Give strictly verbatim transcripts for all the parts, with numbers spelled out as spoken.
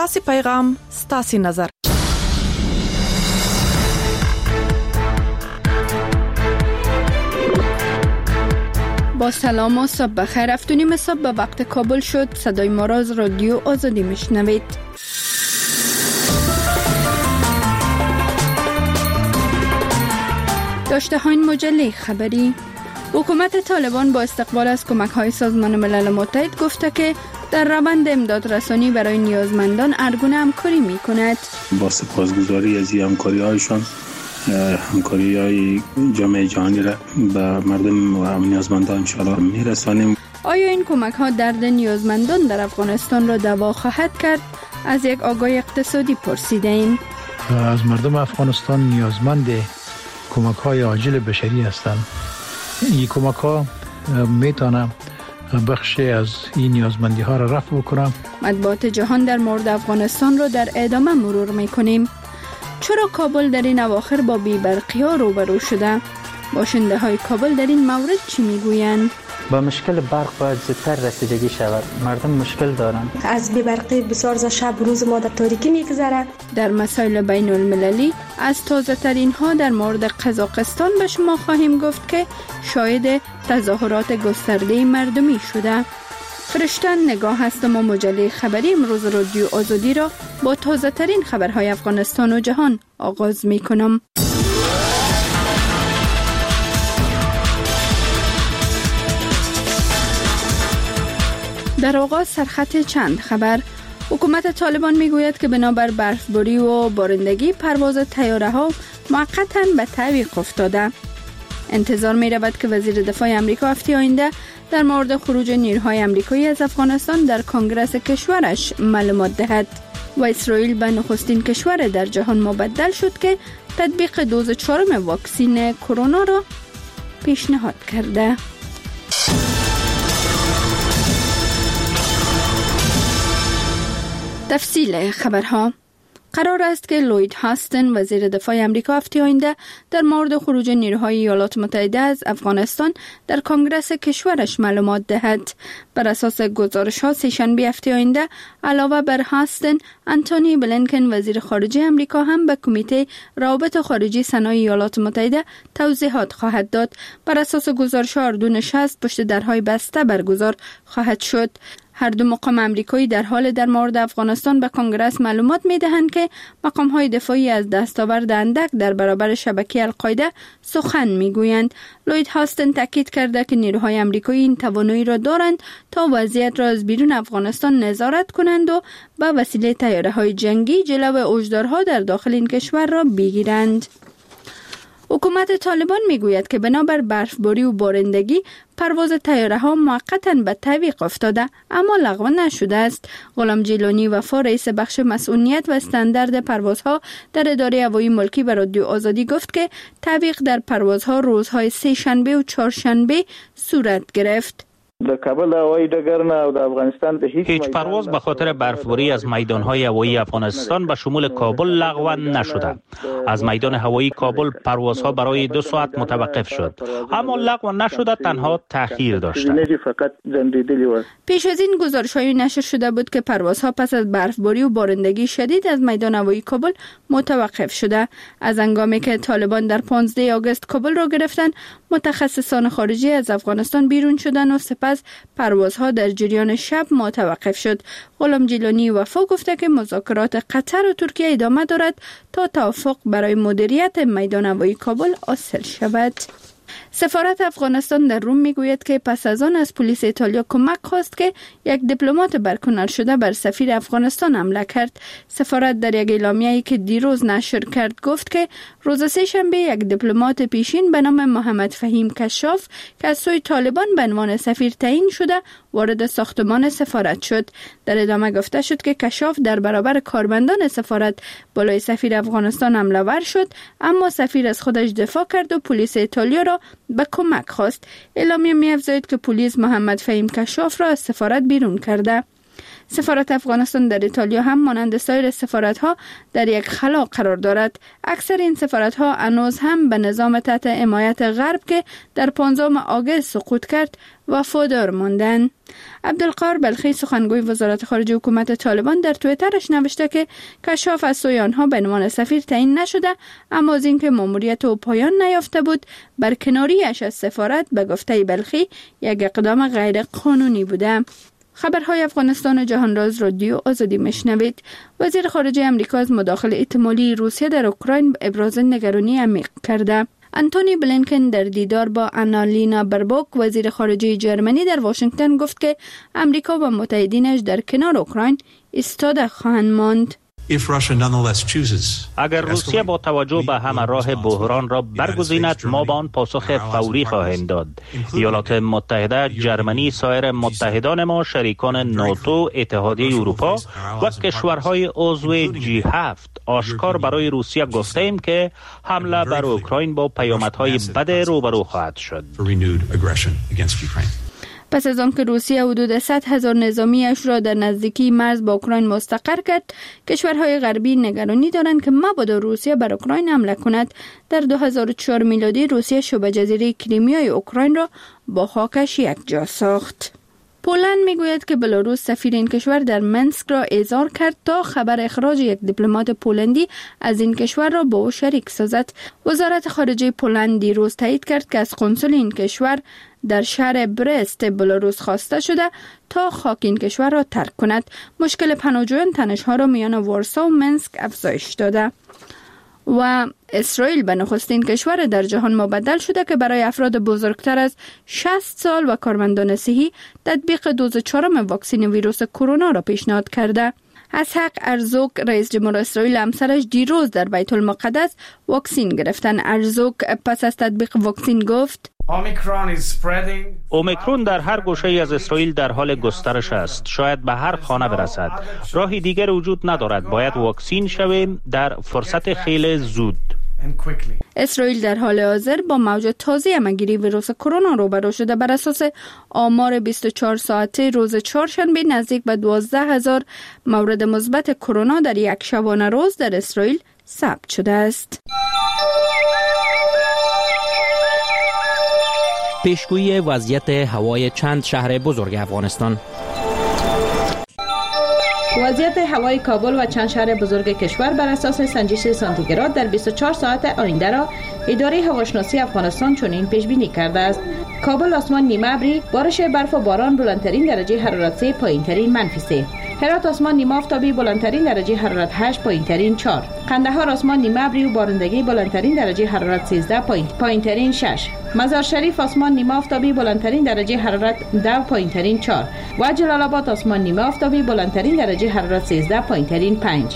ستاسي پیغام، ستاسي نظر. با سلام و صبح بخیر. هفت و نیم صبح به وقت کابل شد. صدای ما را از رادیو آزادی میشنوید. داشته های مجله خبری. حکومت طالبان با استقبال از کمک های سازمان ملل متحد گفته که در روند امداد رسانی برای نیازمندان هرگونه همکاری می کند. با سپاسگزاری از این همکاری هایشان، همکاری های جامعه جهانی را به مردم و نیازمندان انشاءالله می رسانیم. آیا این کمک ها درد نیازمندان در افغانستان را دوا خواهد کرد؟ از یک آگاه اقتصادی پرسیده ایم. از مردم افغانستان نیازمند کمک های عاجل بشری هستند. این کمک ها میتونه بخشی از این نیازمندی ها را رفع بکنم. مطبوعات جهان در مورد افغانستان را در ادامه مرور میکنیم. چرا کابل در این اواخر با بی‌برقی ها روبرو شده؟ باشنده های کابل در این مورد چی میگویند؟ با مشکل برق باید زودتر رسیدگی شود. مردم مشکل دارند. از بی‌برقی بسیار ز شب روز ما در تاریکی میگذره. در مسائل بین المللی از تازه ترین ها در مورد قزاقستان به شما خواهیم گفت که شاهد تظاهرات گسترده مردمی شده. فرشتن نگاه هستم و مجله خبری امروز رادیو آزادی را با تازه ترین خبرهای افغانستان و جهان آغاز می کنم. در آغاز سرخط چند خبر. حکومت طالبان میگوید که بنابر برفباری و بارندگی پرواز طیاره ها موقتا به تعویق افتاده. انتظار می رود که وزیر دفاع امریکا هفته آینده در مورد خروج نیروهای امریکایی از افغانستان در کنگره کشورش معلومات دهد. و اسرائیل به نخستین کشور در جهان مبدل شد که تطبیق دوز چهارم واکسن کرونا را پیشنهاد کرده. تفصیل خبرها. قرار است که لوید هاستن وزیر دفاع امریکا هفته آینده در مورد خروج نیروهای ایالات متحده از افغانستان در کنگره کشورش معلومات دهد. بر اساس گزارش‌ها سه‌شنبه هفته آینده علاوه بر هاستن، انتونی بلینکن وزیر خارجه امریکا هم به کمیته روابط خارجی سنای ایالات متحده توضیحات خواهد داد. بر اساس گزارش‌ها اردو نشست پشت درهای بسته برگزار خواهد شد. هر دو مقام امریکایی در حال در مورد افغانستان به کنگره معلومات می‌دهند که مقام‌های دفاعی از دستاورد اندک در برابر شبکه القاعده سخن می‌گویند. لوید هاستن تاکید کرده که نیروهای امریکایی این توانایی را دارند تا وضعیت را از بیرون افغانستان نظارت کنند و به وسیله طیاره‌های جنگی جلو هشدارها در داخل این کشور را بگیرند. حکومت طالبان میگوید که بنابر برفباری و بارندگی پرواز طیاره ها موقتا به تعویق افتاده اما لغو نشده است. غلام جیلانی وفا رئیس بخش مسئولیت و استاندارد پروازها در اداره هوایی ملکی به رادیو آزادی گفت که تعویق در پروازها روزهای سه شنبه و چهارشنبه صورت گرفت. د کابل هوایی ډګر نه او د افغانستان د هیچ هیچ پرواز به خاطر برفباری از میدان‌های هوایی افغانستان به شمول کابل لغو نشده. از میدان هوایی کابل پروازها برای دو ساعت متوقف شد، اما لغو نشده، تنها تأخیر داشته. پیش از این گزارش‌های نشر شده بود که پروازها پس از برفباری و بارندگی شدید از میدان هوایی کابل متوقف شده. از هنگامی که طالبان در پانزده آگوست کابل را گرفتند، متخصصان خارجی از افغانستان بیرون شدند و سپس پروازها در جریان شب متوقف شد. غلام جیلانی وفا گفته که مذاکرات قطر و ترکیه ادامه دارد تا توافق برای مدیریت میدان هوایی کابل حاصل شود. سفارت افغانستان در روم میگوید که پس از آن از پلیس ایتالیا کمک خواست که یک دیپلمات برکنار شده بر سفیر افغانستان حمله کرد. سفارت در یک اعلامیه‌ای که دیروز نشر کرد گفت که روز سه شنبه یک دیپلمات پیشین به نام محمد فهیم کشاف که از سوی طالبان به عنوان سفیر تعیین شده وارد ساختمان سفارت شد. در ادامه گفته شد که کشاف در برابر کارمندان سفارت بالای سفیر افغانستان حمله ور شد، اما سفیر از خودش دفاع کرد و پلیس ایتالیا را به کمک خواست. اعلامیه می‌افزاید که پلیس محمد فهیم کشاف را از سفارت بیرون کرده. سفارت افغانستان در ایتالیا هم مانند سایر سفارت‌ها در یک خلا قرار دارد. اکثر این سفارت‌ها هنوز هم به نظام تحت حمایت غرب که در پانزدهم آگوست سقوط کرد وفادار ماندند. عبدالقاهر بلخی سخنگوی وزارت خارجه حکومت طالبان در توییترش نوشته که کشاف از سوی آنها به عنوان سفیر تعیین نشده، اما از اینکه ماموریت او پایان نیافته بود برکناریش از سفارت به گفته بلخی یک اقدام غیر قانونی بوده. خبرهای افغانستان و جهانراز رادیو آزادی میشنوید. وزیر خارجه امریکا از مداخله احتمالی روسیه در اوکراین ابراز نگرانی عمیق کرده. انتونی بلینکن در دیدار با آنالینا بربوک وزیر خارجه جرمنی در واشنگتن گفت که امریکا و متحدینش در کنار اوکراین ایستاده خواهند ماند. اگر روسیه با توجه به همه راه بحران را برگزیند، ما به آن پاسخ فوری خواهیم داد. ایالات متحده، جرمنی، سایر متحدان ما، شریکان ناتو، اتحادیه اروپا و کشورهای عضو جی هفت آشکار برای روسیه گفته ایم که حمله بر اوکراین با پیامدهای بد روبرو خواهد شد. پس از آن که روسیه حدود صد هزار نظامیش را در نزدیکی مرز با اوکراین مستقر کرد، کشورهای غربی نگرانی دارند که مبادا روسیه بر اوکراین حمله کند. در دو هزار و چهار میلادی روسیه شبه جزیره کریمیای اوکراین را با خاکش یکجا ساخت. پولند میگوید که بلاروس سفیر این کشور در منسک را اعزار کرد تا خبر اخراج یک دیپلمات پولندی از این کشور را با او شریک سازد. وزارت خارجه پولند دیروز تایید کرد که از قنسول این کشور در شهر برست بلاروس خواسته شده تا خاک این کشور را ترک کند. مشکل پناهجویان تنش‌ها را میان وارسا و منسک افزایش داده. و اسرائیل به نخستین کشور در جهان مبدل شده که برای افراد بزرگتر از شصت سال و کارمندان صحی تطبیق دوز چهارم واکسن ویروس کرونا را پیشنهاد کرده. اسحاق هرزوگ رئیس جمهور اسرائیل همسرش دیروز در بیت المقدس واکسن گرفتن. هرزوگ پس از تطبیق واکسن گفت: اومیکرون در هر گوشه از اسرائیل در حال گسترش است. شاید به هر خانه برسد. راهی دیگر وجود ندارد. باید واکسین شویم در فرصت خیلی زود. اسرائیل در حال حاضر با موج تازه همه‌گیری ویروس کرونا روبرو شده. بر اساس آمار بیست و چهار ساعته روز چهارشنبه نزدیک به دوازده هزار مورد مثبت کرونا در یک شبانه روز در اسرائیل ثبت شده است. پیشگویی وضعیت هوای چند شهر بزرگ افغانستان. وضعیت هوای کابل و چند شهر بزرگ کشور بر اساس سنجش سانتیگراد در بیست و چهار ساعت آینده را اداره هواشناسی افغانستان چنین پیش بینی کرده است: کابل آسمان نیمه ابری، بارش برف و باران، بلندترین درجه حرارت سه، پایینترین منفی سه. هرات آسمان نیمه آفتابی، بلندترین درجه حرارت هشت، پایینترین چهار. قندهار آسمان نیمه ابری و بارندگی، بلندترین درجه حرارت سیزده، پایینترین شش. مزار شریف آسمان نیمه آفتابی، بلندترین درجه حرارت ده، پایینترین چهار. و جلال آباد آسمان نیمه آفتابی، بلندترین درجه حرارت سیزده، پایینترین پنج.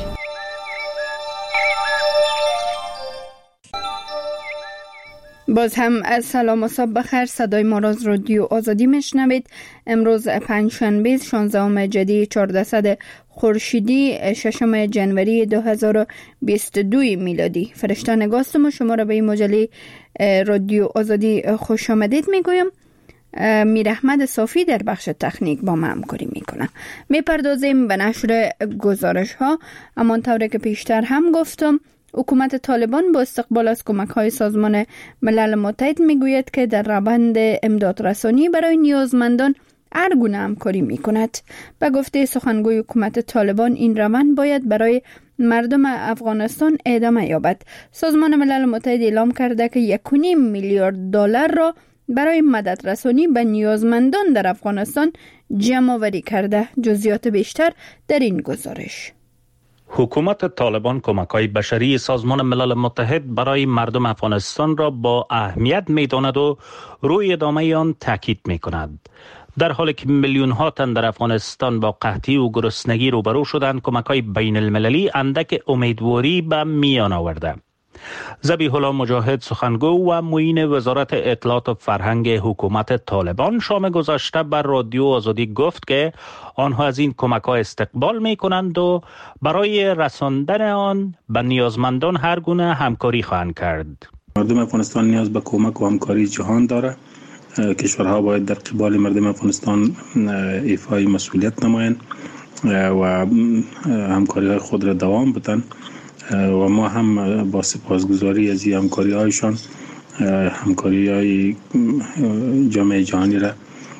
باز هم از سلام و صبح بخیر. صدای ما را از رادیو آزادی میشنوید. امروز پنجشنبه شانزدهم جدی چهاردهصد خورشیدی ششم جنوری دو هزار و بیست و دو میلادی. فرشته نگاستم و شما را به این مجله رادیو آزادی خوش آمدید میگویم. میر احمد صافی در بخش تکنیک با ما همکاری میکنه. میپردازیم به نشر گزارش ها. همانطور که پیشتر هم گفتم، حکومت طالبان با استقبال از کمک‌های سازمان ملل متحد میگوید که در روند امدادرسانی برای نیازمندان هر گونه همکاری میکند. به گفته سخنگوی حکومت طالبان این روند باید برای مردم افغانستان ادامه یابد. سازمان ملل متحد اعلام کرده که یک و نیم میلیارد دلار را برای مدد رسانی به نیازمندان در افغانستان جمع آوری کرده. جزئیات بیشتر در این گزارش. حکومت طالبان کمک‌های بشری سازمان ملل متحد برای مردم افغانستان را با اهمیت می‌داند و روی ادامه آن تاکید می‌کند. در حالی که میلیون‌ها تن در افغانستان با قحطی و گرسنگی روبرو شدند، کمک‌های بین المللی اندک امیدواری به میان آورده. ذبیح الله مجاهد سخنگو و معین وزارت اطلاعات و فرهنگ حکومت طالبان شام گذشته بر رادیو آزادی گفت که آنها از این کمک‌ها استقبال می‌کنند و برای رساندن آن به نیازمندان هر گونه همکاری خواهند کرد. مردم افغانستان نیاز به کمک و همکاری جهان داره. کشورها باید در قبال مردم افغانستان ایفای مسئولیت نمایند و همکاری های خود را دوام بدن و ما هم با سپاسگزاری از این همکاری هایشان همکاری های جامعه جهانی را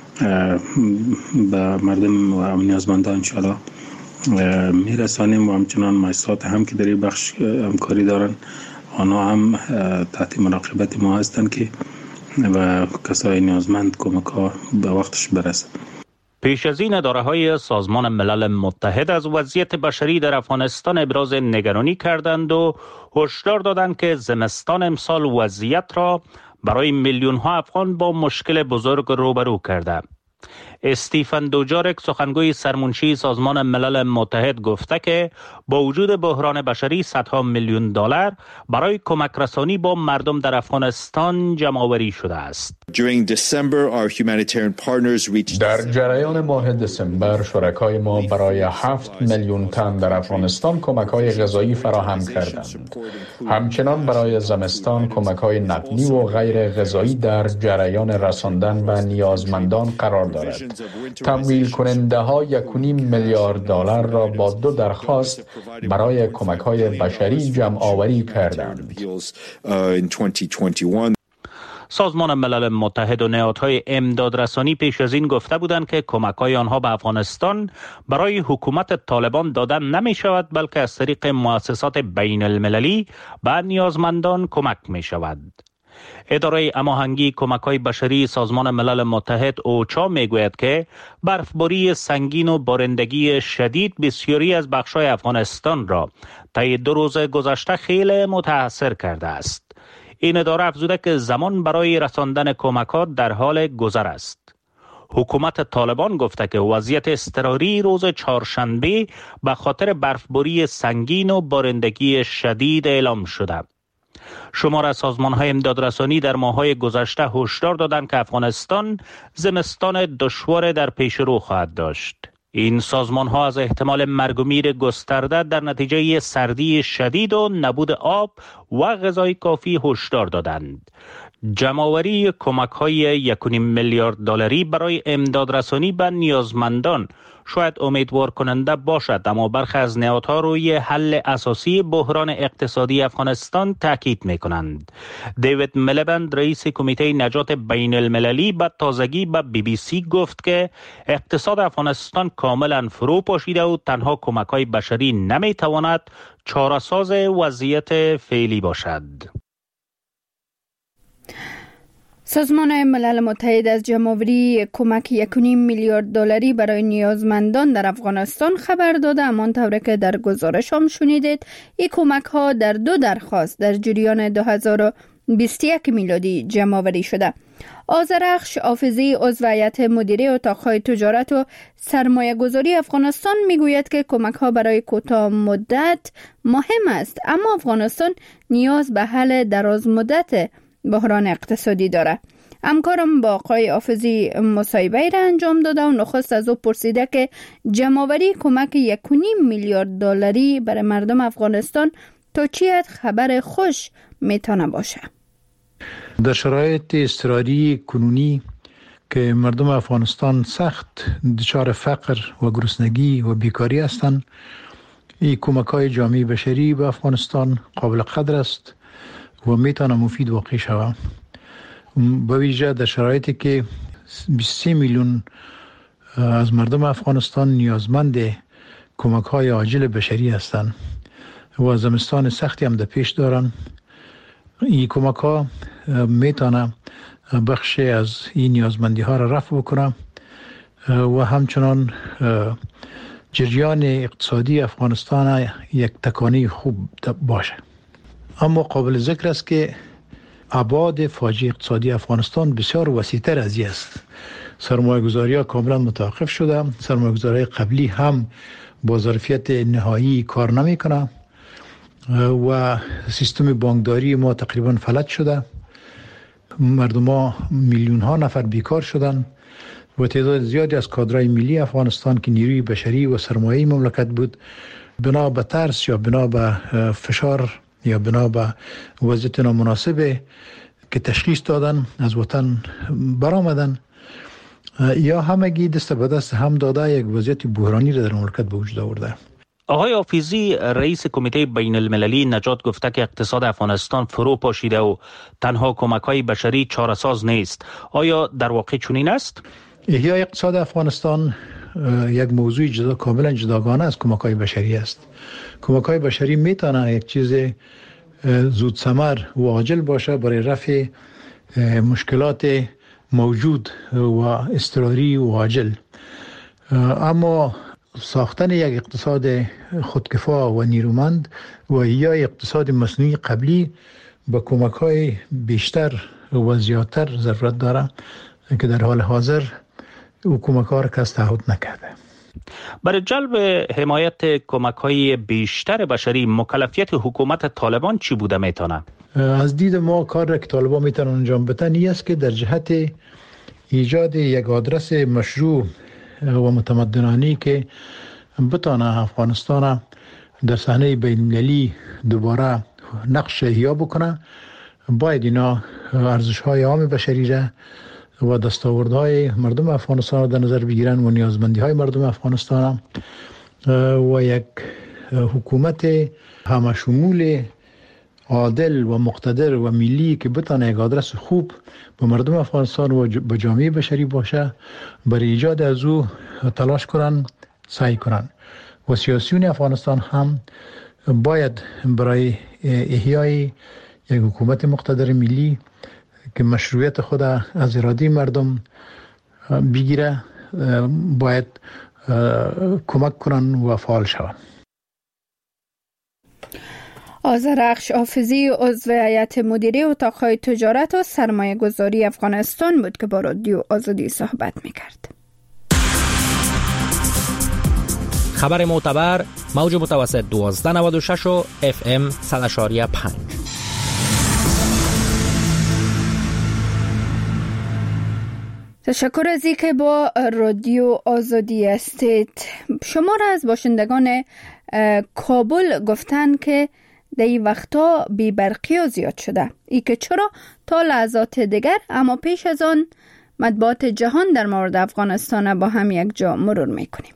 به مردم و نیازمندان انشاءالله میرسانیم و همچنان مؤسسات هم که در این بخش همکاری دارن آنها هم تحت مراقبت ما هستند که و کسای نیازمند کمک ها به وقتش برسه. پیش از این اداره‌های سازمان ملل متحد از وضعیت بشری در افغانستان ابراز نگرانی کردند و هشدار دادند که زمستان امسال وضعیت را برای میلیون ها افغان با مشکل بزرگ روبرو کرده. استیفن دوجارک سخنگوی سرمنشی سازمان ملل متحد گفته که با وجود بحران بشری صدها میلیون دلار برای کمک رسانی با مردم در افغانستان جمع آوری شده است. در جریان ماه دسامبر شرکای ما برای هفت میلیون تن در افغانستان کمک‌های غذایی فراهم کردند. همچنان برای زمستان کمک‌های نقدی و غیر غذایی در جریان رساندن به نیازمندان قرار دارد. تمویل کننده ها یک و نیم میلیارد دلار را با دو درخواست برای کمک‌های بشری جمع آوری کردند. سازمان ملل متحد و نهادهای امدادرسانی پیش از این گفته بودند که کمک‌های آنها به افغانستان برای حکومت طالبان دادن نمی شود بلکه از طریق مؤسسات بین المللی به نیازمندان کمک می شود. اداره هماهنگی کمک‌های بشری سازمان ملل متحد اوچا میگوید که برفباری سنگین و بارندگی شدید بسیاری از بخش‌های افغانستان را طی دو روز گذشته خیلی متاثر کرده است. این اداره افزوده که زمان برای رساندن کمک‌ها در حال گذر است. حکومت طالبان گفته که وضعیت اضطراری روز چهارشنبه به خاطر برفباری سنگین و بارندگی شدید اعلام شده. شمار از سازمان‌های امدادرسانی در ماه‌های گذشته هشدار دادند که افغانستان زمستان دشوار در پیش رو خواهد داشت. این سازمان‌ها از احتمال مرگ و میر گسترده در نتیجه سردی شدید و نبود آب و غذای کافی هشدار دادند. جمع‌آوری کمک‌های یک و نیم میلیارد دلاری برای امدادرسانی به نیازمندان شاید امیدوار کننده باشد، اما برخی از نهادها روی حل اساسی بحران اقتصادی افغانستان تاکید می‌کنند. دیوید ملیبند رئیس کمیته نجات بین المللی به تازگی به بی بی سی گفت که اقتصاد افغانستان کاملا فرو پاشیده و تنها کمک‌های بشری نمی‌تواند چاره‌ساز وضعیت فعلی باشد. سازمان ملل متحد از جمع‌آوری کمک یک و نیم میلیارد دلاری برای نیازمندان در افغانستان خبر داده، اما طوری که در گزارش هم شنیدید این کمک ها در دو درخواست در جریان دو هزار و بیست و یک میلادی جمع‌آوری شده. آذرخش حافظی عضو هیئت مدیره اتاق‌های تجارت و سرمایه گذاری افغانستان میگوید که کمک ها برای کوتاه مدت مهم است، اما افغانستان نیاز به حل دراز مدت بحران اقتصادی داره. همکارم با آقای حافظی مصاحبه را انجام داده و نخست از او پرسیده که جمع‌آوری کمک یک و نیم میلیارد دلاری برای مردم افغانستان تا چی حد خبر خوش میتونه باشه. در شرایط اضطراری کنونی که مردم افغانستان سخت دچار فقر و گرسنگی و بیکاری هستند، این کمک‌های جامعه بشری به افغانستان قابل قدر است و میتونه مفید واقع شود. به ویژه در شرایطی که بیست و سه میلیون از مردم افغانستان نیازمند کمک‌های عاجل بشری هستند و زمستان سختی هم در پیش دارن. این کمک‌ها میتونه بخشی از این نیازمندی ها را رفع بکنه و همچنان جریان اقتصادی افغانستان یک تکانی خوب باشه. اما قابل ذکر است که ابعاد فاجعه اقتصادی افغانستان بسیار وسیع‌تر از این است. سرمایه‌گذاری‌ها کاملا متوقف شده، سرمایه‌گذاری قبلی هم با ظرفیت نهایی کار نمی‌کنه و سیستم بانکداری ما تقریبا فلج شده. مردم ها میلیون ها نفر بیکار شدن و تعداد زیادی از کادرهای ملی افغانستان که نیروی بشری و سرمایه مملکت بود، بنا به ترس یا بنا به فشار یا بنا به وضعیت نامناسب که تشخیص دادن از وطن برآمدن یا همگی دست به دست هم داده یک وضعیت بحرانی را در مملکت به وجود آورده. آقای حافظی، رئیس کمیته بین المللی نجات گفته که اقتصاد افغانستان فرو پاشیده و تنها کمک‌های بشری چاره‌ساز نیست. آیا در واقع چنین است؟ احیای اقتصاد افغانستان یک موضوع جدا کاملا جداگانه از کمک‌های بشری است. کمک‌های بشری میتونه یک چیز زود ثمر و عاجل باشه برای رفع مشکلات موجود و اضطراری و عاجل، اما ساختن یک اقتصاد خودکفا و نیرومند و یا اقتصاد مصنوعی قبلی با کمک‌های بیشتر و زیادتر ضرورت داره که در حال حاضر او کمک‌ها را کس تعهد نکرده. برای جلب حمایت کمک‌های بیشتر بشری مکلفیت حکومت طالبان چی بوده میتونه؟ از دید ما کار را که طالبان میتونن انجام بدن این است که در جهت ایجاد یک آدرس مشروع و متمدنانه که بتانه افغانستان در صحنه بین‌المللی دوباره نقش احیا بکنه، باید اینا ارزش‌های عام بشری را و دستاوردهای مردم افغانستان را در نظر بگیرن و نیازمندی‌های مردم افغانستان و یک حکومت همشمول عادل و مقتدر و ملی که بتانه یک آدرس خوب به مردم افغانستان و به جامعه بشری باشه برای ایجاد از او تلاش کنن، سعی کنن. و سیاسیون افغانستان هم باید برای احیای یک حکومت مقتدر ملی که مشروعیت خود از اراده مردم بگیره باید کمک کنن و فعال شوند. آذرخش حافظی عضو هیئت مدیره اتاق‌های تجارت و سرمایه گذاری افغانستان بود که با رادیو آزادی صحبت می‌کرد. خبر معتبر موج متوسط دوازده نود و شش و اف ام صد و پنج. تشکر از اینکه با رادیو آزادی هستید. شما را از باشندگان کابل گفتن که در این وقتا بی برقی زیاد شده. ای که چرا تا لحظات دیگر، اما پیش از آن مطبوعات جهان در مورد افغانستان با هم یک جا مرور میکنیم.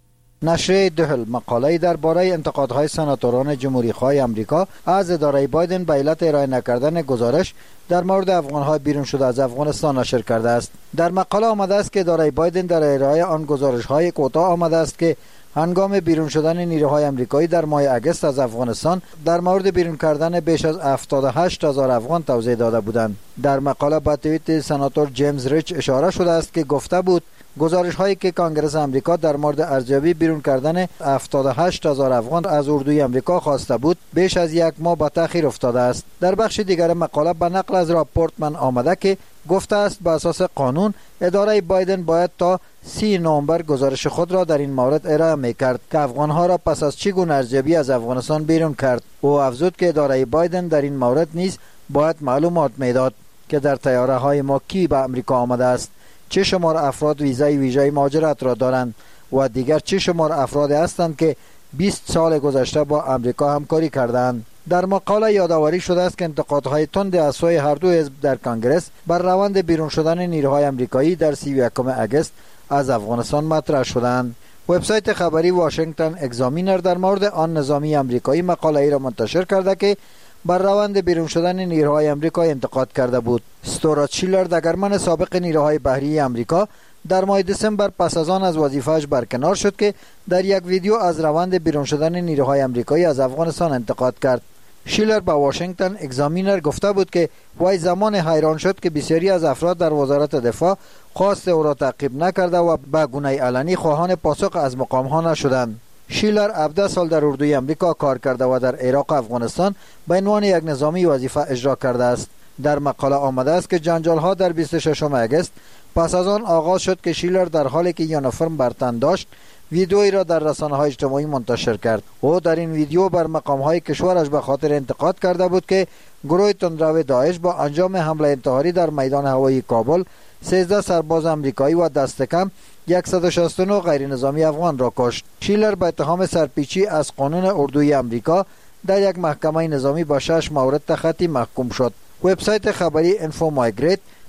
نشریه دهل مقاله درباره انتقادهای سناتوران جمهوری‌خواه آمریکا از اداره بایدن به علت ارائه نکردن گزارش در مورد افغان‌های بیرون شده از افغانستان نشر کرده است. در مقاله آمده است که اداره بایدن در ارائه آن گزارش‌های کوتاه آمده است که هنگام بیرون شدن نیروهای آمریکایی در ماه اگست از افغانستان در مورد بیرون کردن بیش از هفتاد و هشت هزار افغان توضیح داده بودند. در مقاله با توییت سناتور جیمز ریچ اشاره شده است که گفته بود گزارش هایی که کانگرس آمریکا در مورد ارزیابی بیرون کردن هفتاد و هشت هزار افغان از اردوی آمریکا خواسته بود بیش از یک ماه به تاخیر افتاده است. در بخش دیگر مقاله به نقل از راپورتمن آمده که گفته است به اساس قانون اداره بایدن باید تا سی نوامبر گزارش خود را در این مورد ارائه می‌کرد که افغان‌ها را پس از چگونه ارزیابی از افغانستان بیرون کرد. او افزود که اداره بایدن در این مورد نیز باید معلومات میداد که در طیاره‌های ما کی به آمریکا آمده است، چه شمار افراد ویزای ویژه مهاجرت را دارند و دیگر چه شمار افراد هستند که بیست سال گذشته با آمریکا همکاری کردند. در مقاله یادآوری شده است که انتقادهای تند از سوی هر دو حزب در کانگرس بر روند بیرون شدن نیروهای آمریکایی در سی و یکم اگست از افغانستان مطرح شدند. وبسایت خبری واشنگتن اگزامینر در مورد آن نظامی آمریکایی مقاله ای را منتشر کرده که بر روند بیرون شدن نیروهای آمریکایی انتقاد کرده بود. استورات شیلر دگرمن سابق نیروهای بحری آمریکا در ماه دسامبر پس از آن از وظیفه‌اش برکنار شد که در یک ویدیو از روند بیرون شدن نیروهای آمریکایی از افغانستان انتقاد کرد. شیلر با واشنگتن اگزامینر گفته بود که وای زمان حیران شد که بسیاری از افراد در وزارت دفاع خواست او را تعقیب نکرده و به گونه علنی خواهان پاسخ از مقام‌ها نشدند. شیلر هفده سال در اردوی آمریکا کار کرده و در عراق و افغانستان به عنوان یک نظامی وظیفه اجرا کرده است. در مقاله آمده است که جنجال‌ها در بیست و ششم اگست پس از آن آغاز شد که شیلر در حالی که یونیفرم بر تن داشت ویدئویی را در رسانه‌های اجتماعی منتشر کرد. او در این ویدیو بر مقام‌های کشورش به خاطر انتقاد کرده بود که گروه تندرو داعش با انجام حمله انتحاری در میدان هوایی کابل سیزده سرباز آمریکایی و دست کم صد و شصت و نه غیر نظامی افغان را کشت. شیلر به اتهام سرپیچی از قانون اردوی آمریکا در یک محکمه نظامی با شش مورد تخطی محکوم شد. وبسایت خبری اینفو مایگریت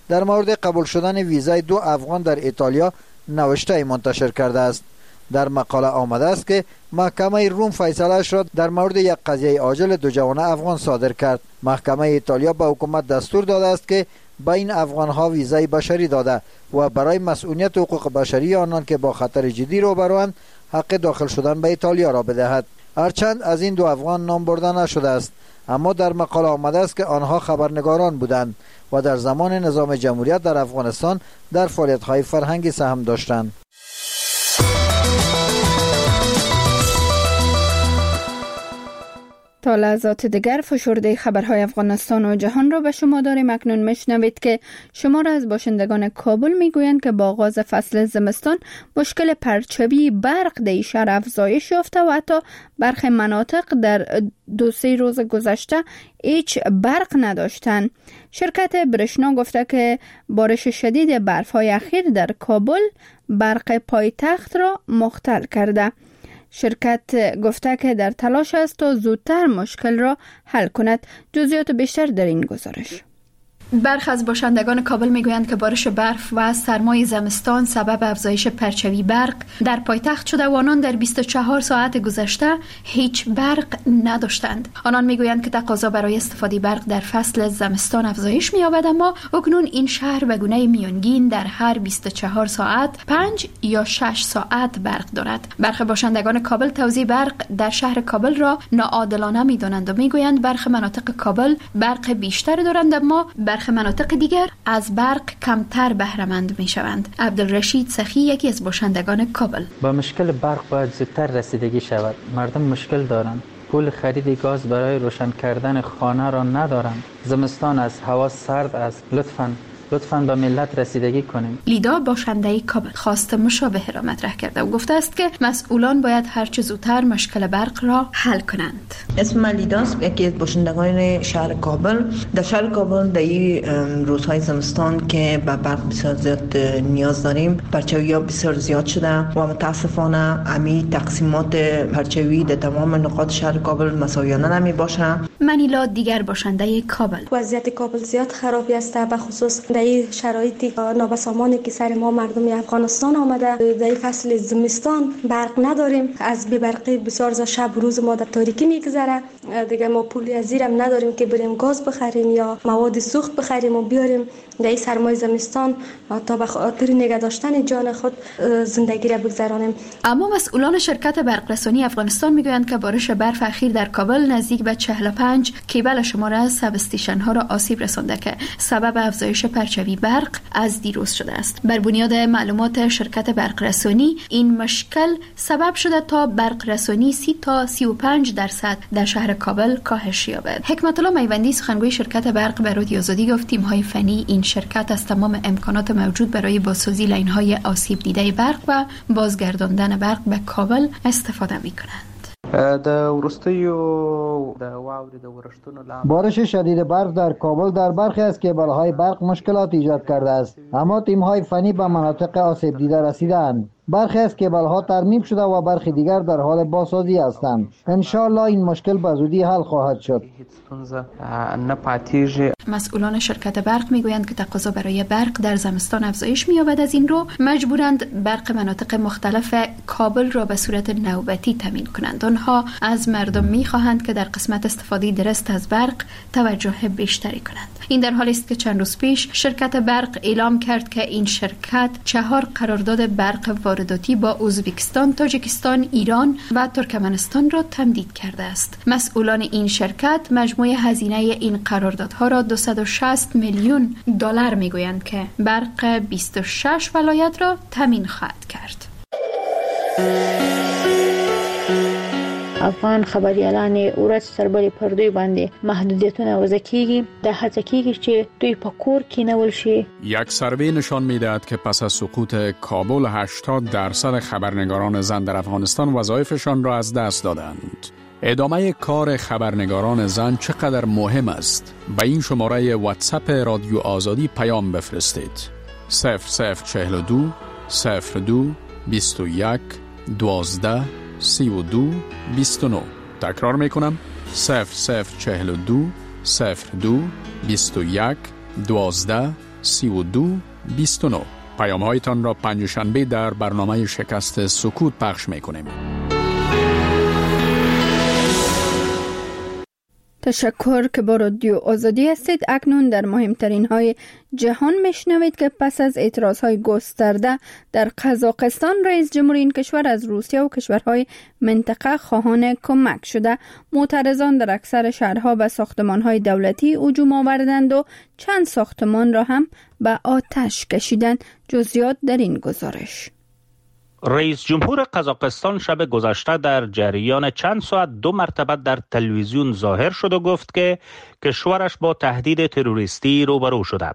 در مورد قبول شدن ویزای دو افغان در ایتالیا نوشته منتشر کرده است. در مقاله آمده است که محکمه روم فیصله‌اش را در مورد یک قضیه عاجل دو جوان افغان صادر کرد. محکمه ایتالیا به حکومت دستور داده است که به این افغان‌ها ویزای بشری داده و برای مسئولیت حقوق بشری آنان که با خطر جدی روبروند حق داخل شدن به ایتالیا را بدهد. هرچند از این دو افغان نام برده نشده است، اما در مقاله آمده است که آنها خبرنگاران بودند و در زمان نظام جمهوریت در افغانستان در فعالیت‌های فرهنگی سهم داشتند. تا لحظات دیگر فشرده خبرهای افغانستان و جهان را به شما داریم. اکنون میشنوید که شمار از باشندگان کابل میگویند که با آغاز فصل زمستان مشکل پرچوی برق در شهر افزایش یافته و حتی برخی مناطق در دو سه روز گذشته هیچ برق نداشتند. شرکت برشنا گفته که بارش شدید برف‌های اخیر در کابل برق پایتخت را مختل کرده. شرکت گفته که در تلاش است تا زودتر مشکل را حل کند. جزئیات بیشتر در این گزارش. برخی از باشندگان کابل میگویند که بارش برف و سرمای زمستان سبب افزایش پرچوی برق در پایتخت شده و آنان در بیست و چهار ساعت گذشته هیچ برق نداشتند. آنان میگویند که تقاضا برای استفاده برق در فصل زمستان افزایش می‌یابد، اما اکنون این شهر به گونه میانگین در هر بیست و چهار ساعت پنج یا شش ساعت برق دارد. برخی باشندگان کابل توزیع برق در شهر کابل را ناعادلانه می‌دانند و میگویند برخی مناطق کابل برق بیشتر دارند اما برخی مناطق دیگر از برق کمتر بهره مند میشوند. عبدالرشید سخی یکی از باشندگان کابل: با مشکل برق باید زودتر رسیدگی شود. مردم مشکل دارند. پول خرید گاز برای روشن کردن خانه را ندارند. زمستان است، هوا سرد است. لطفاً لطفاً به ملت رسیدگی کنیم. لیدا باشنده کابل خواست مشابه را مطرح کرده و گفته است که مسئولان باید هر چه زودتر مشکل برق را حل کنند. اسم من لیداست، یکی از باشندگان شهر کابل. در شهر کابل در این روزهای زمستان که به برق بسیار زیاد نیاز داریم، پرچوی‌ها بسیار زیاد شده و متاسفانه امی تقسیمات پرچوی در تمام نقاط شهر کابل مساویانه نمی باشه. منیلا دیگر باشنده کابل: وضعیت کابل زیاد خرابی است، به خصوص در این شرایطی نابسامانی که سر ما مردم افغانستان آمده. در فصل زمستان برق نداریم، از بی‌برقی بسیار ز شب روز ما در تاریکی میگذره. دیگه ما پولی از زیرم نداریم که بریم گاز بخریم یا مواد سوخت بخریم و بیاریم در این سرمای زمستان تا به خاطر نگه داشتن جان خود زندگی را بگذرانیم. اما مسئولان شرکت برقرسانی افغانستان میگویند که بارش برف اخیر در کابل نزدیک به چهل و پنج کیبل شماره از سب استیشن ها را آسیب رسانده که سبب افزایش پرچوی برق از دیروز شده است. بر بنیاد معلومات شرکت برقرسانی این مشکل سبب شده تا برقرسانی سی تا سی و پنج درصد در شهر کابل کاهش یابد. حکمت الله میوندی سخنگوی شرکت برق به رادیو آزادی گفت تیم های فنی این شرکت از تمام امکانات موجود برای بازسازی لاین های آسیب دیده برق و بازگرداندن برق به کابل استفاده می‌کنند. بارش شدید برف در کابل در برخی از کیبل‌های برق مشکلات ایجاد کرده است، اما تیم‌های فنی به مناطق آسیب دیده رسیدند. برخی از کیبل‌ها ترمیم شده و برخی دیگر در حال بازسازی هستند. انشاءالله این مشکل به زودی حل خواهد شد. مسئولان شرکت برق میگویند که تقاضا برای برق در زمستان افزایش می‌یابد، از این رو مجبورند برق مناطق مختلف کابل را به صورت نوبتی تامین کنند. آنها از مردم می‌خواهند که در قسمت استفاده درست از برق توجه بیشتری کنند. این در حالی است که چند روز پیش شرکت برق اعلام کرد که این شرکت چهار قرارداد برق وارداتی با ازبکستان، تاجیکستان، ایران و ترکمنستان را تمدید کرده است. مسئولان این شرکت مجموع هزینه این قراردادها را دویست و شصت میلیون دلار میگویند که برق بیست و شش ولایت را تامین خواهد کرد. افغان خبريالان ورځ سربلې پر دوی باندې محدودیتونه وضع کیږي. د هڅه کیږي چې دوی په کور کې نول شي. یک سروی نشان میدهد که پس از سقوط کابل هشتاد درصد خبرنگاران زن در افغانستان وظایفشان را از دست دادند. ادامه کار خبرنگاران زن چقدر مهم است؟ به این شماره واتساپ رادیو آزادی پیام بفرستید. صفر صفر چهل و دو صفر دو بیست و یک دوازده سی و دو بیست و نه. تکرار میکنم صفر صفر چهل و دو صفر دو بیست و یک دوازده سی و دو بیست و نه. پیام هایتان را پنجشنبه در برنامه شکست سکوت پخش می کنیم. تشکر که با رادیو آزادی هستید. اکنون در مهمترین های جهان میشنوید که پس از اعتراض های گسترده در قزاقستان، رئیس جمهور این کشور از روسیه و کشورهای منطقه خواهان کمک شده. معترضان در اکثر شهرها به ساختمان های دولتی هجوم آوردند و چند ساختمان را هم به آتش کشیدند. جزئیات در این گزارش. رئیس جمهور قزاقستان شب گذشته در جریان چند ساعت دو مرتبه در تلویزیون ظاهر شد و گفت که کشورش با تهدید تروریستی روبرو شده.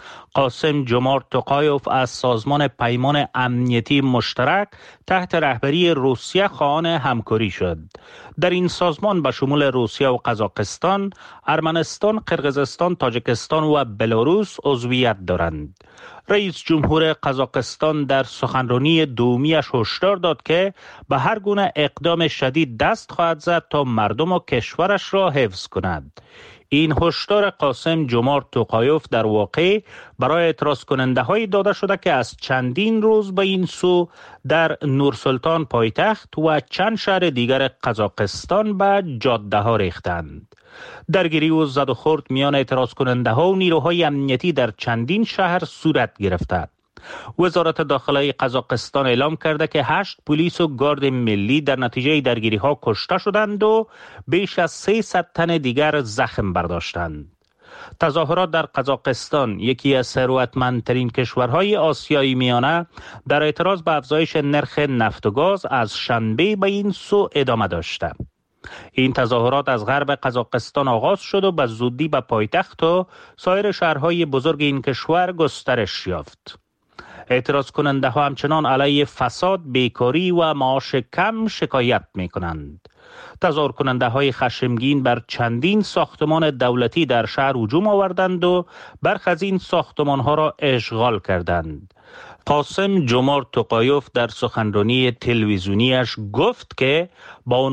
قاسم جمارت توقایوف از سازمان پیمان امنیتی مشترک تحت رهبری روسیه خواهان همکاری شد. در این سازمان به شمول روسیه و قزاقستان، ارمنستان، قرقیزستان، تاجیکستان و بلاروس عضویت دارند. رئیس جمهور قزاقستان در سخنرانی دومیش هشدار داد که به هر گونه اقدام شدید دست خواهد زد تا مردم و کشورش را حفظ کند. این هشدار قاسم جمارت توقایوف در واقع برای اعتراض کننده هایی داده شده که از چندین روز به این سو در نورسلطان پایتخت و چند شهر دیگر قزاقستان به جاده ها ریختند. درگیری و زد و خورد میان اعتراض کننده ها و نیروهای امنیتی در چندین شهر صورت گرفته. وزارت داخلی قزاقستان اعلام کرده که هشت پلیس و گارد ملی در نتیجه درگیری ها کشته شدند و بیش از سیصد تن دیگر زخم برداشتند. تظاهرات در قزاقستان، یکی از ثروتمندترین کشورهای آسیای میانه، در اعتراض به افزایش نرخ نفت و گاز از شنبه به این سو ادامه داشته. این تظاهرات از غرب قزاقستان آغاز شد و به زودی به پایتخت و سایر شهرهای بزرگ این کشور گسترش یافت. اعتراض کننده ها همچنان علیه فساد، بیکاری و معاش کم شکایت می کنند. تظاهر کننده های خشمگین بر چندین ساختمان دولتی در شهر هجوم آوردند و برخی از این ساختمان ها را اشغال کردند. قاسم جمارت توقایوف در سخنرانی تلویزیونیش گفت که با